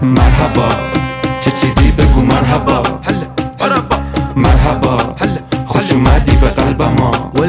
مرحبا چه چیزی بگو مرحبا مرحبا خوش اومدی به قلب ما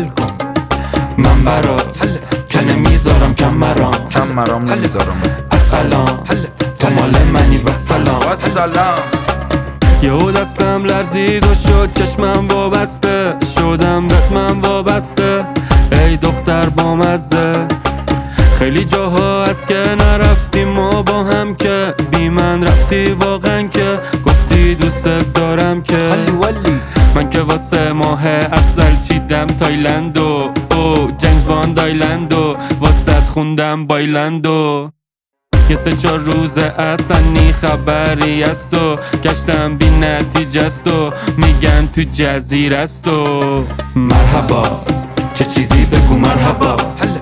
من برات که نمیذارم کم مرام نمیذارم السلام تو مال منی و سلام یهو دستم لرزید و شد چشمم وابسته شدم بهت من وابسته ای دختر بامزه خیلی جاها هست که نرفتیم ما با هم که بی من رفتی واقعا که گفتی دوست دارم که من که واسه ماه اصل چیدم تایلندو جیمز باند آیلندو واسه خوندم بایلندو یه 3-4 روز اصلا نی خبری است و گشتم بی نتیجه است و میگن تو جزیره است و مرحبا چه چیزی بگو مرحبا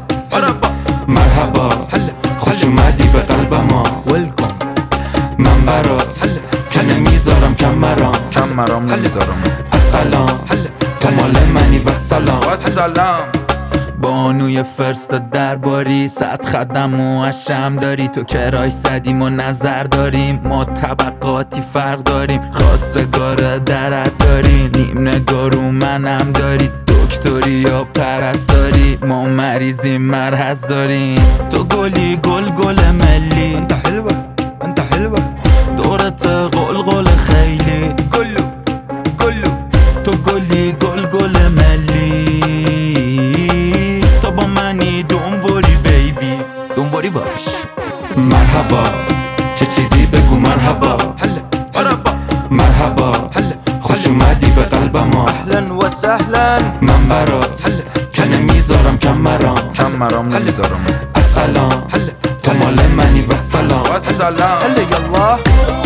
مرحبا خوش اومدی به قلب ما من برات که نمیذارم کم مرام نمیذارم السلام تو مال منی و سلام بانوی فرست درباری 100 خدم و اشم داری تو کرای صدیم و نظر داریم ما طبقاتی فرق داریم خواستگار درت داری نیم نگارو منم داری دکتری یا پرستاری ما مریضیم مرض داریم تو گلی گل ملی انت حلوه دورت قل خیلی گلو تو گلی گل ملی تو با منی دنبوری بیبی دنبوری باش مرحبا چه چیزی بگو مرحبا مرحبا خوش اومدی به قلب ما اهلا و سهلا من برات که نمیذارم کم مرام نمیذارم السلام تو مال منی و سلام هلا یالله